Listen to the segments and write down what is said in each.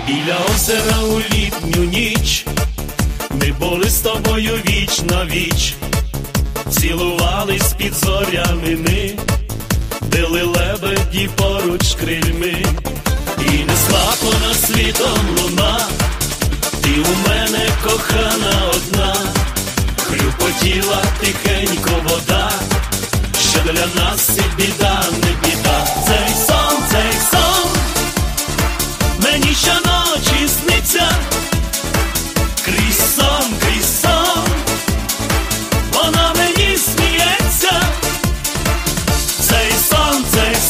Біля озера у літню ніч ми були з тобою віч на віч, цілувались під зорями ми, били лебеді поруч крильми, і несла понад світом луна, ти у мене кохана одна, хлюпотіла тихенько вода, що для нас і біда не біда. Цей сон мені щоночі сниться, крізь сон, вона мені сміється. Цей сон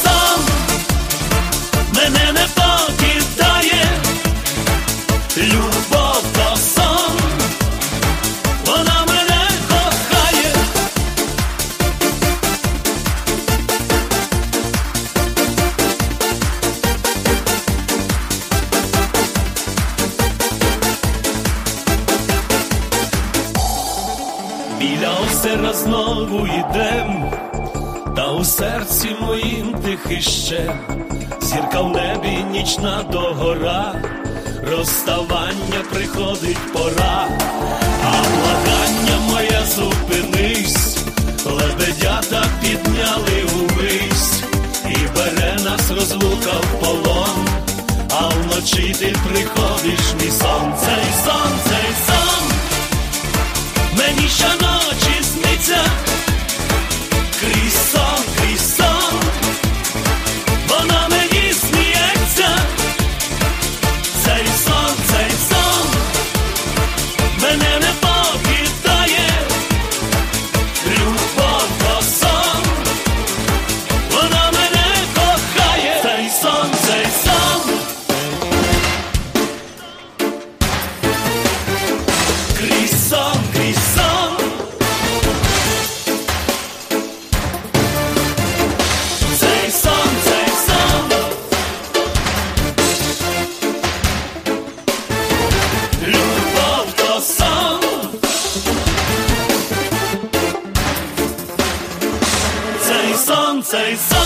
мене не покидає, любов то сон, вона мене кохає. Біля озера знову йдем, та у серці моїм тихий ще, зірка в небі нічна догора, розставання приходить пора, а благання моє зупинись, лебедята підняли увись, і бере нас розлука в полон, а вночі ти приходиш мій сон. Цей сон мені щоночі сниться, крізь сон, вона мені сміється. Цей сон мене не покидає, любов то сон, вона мене кохає. Цей сон крізь сон, цей сон, любов то сон, цей сон.